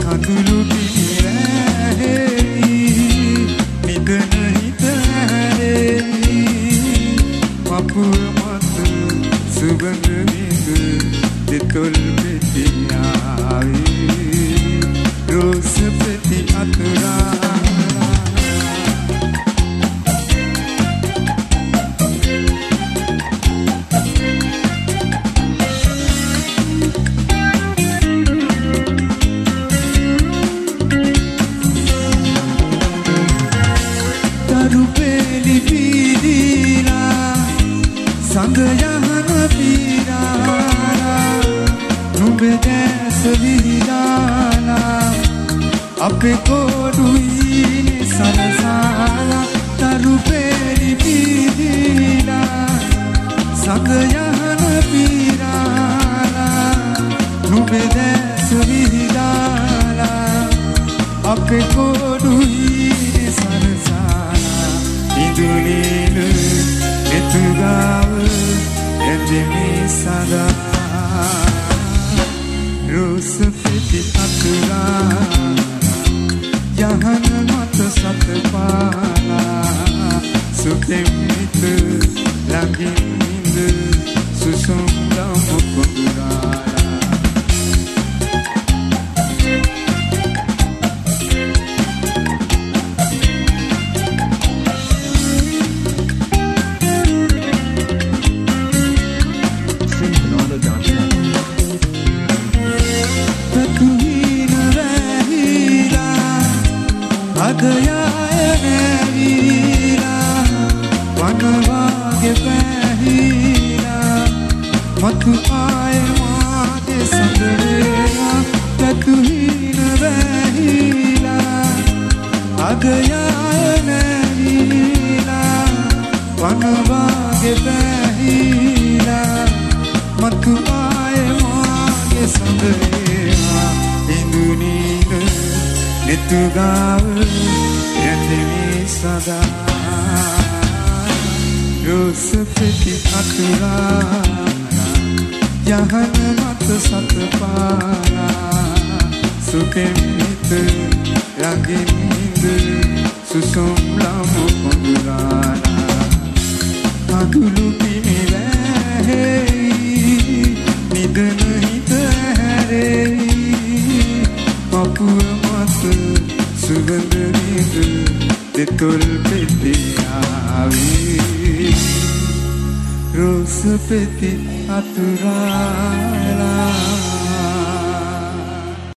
කඳුළු පිරැහෙයි නිදන හිත හැරෙයි මපුව මත සුබඳ විඳ දෙතොල් පෙතියාවේ රෝස පෙති අතුරා संग यहन पीराना नुबे जैस विदाना अपे को डुईने सरसाना तरु पेरी पीदीना संग यहन पीराना नुबे जैस विदाना अपे को डुईने सरसाना इदुनीनु එතුගාව එදෙමි සදා රෝස පෙති අතුරා යහන මත සතපාලා සුතෙමිත ළඟින් ඉඳ සුසුම් දම කොඳුරාලා मत आए माते संगरेगा ततुहीन वहीला आ गया नहीला वनवागे बहीला मत आए माते संगरेगा इंदुनीन नेतुगाव यंदमी सदा रोस पෙති අතුරා යහන මත සතපාලා සුකෙමිත ළඟින් ඉඳ සුසුම් ළමු කොඳුරාලා කඳුළු පිමිවැහෙයි නිදන හිත හැරෙයි මපුව මත සුවඳ විඳ දෙතොල් පෙතියාවේ රෝස පෙති අතුරාලා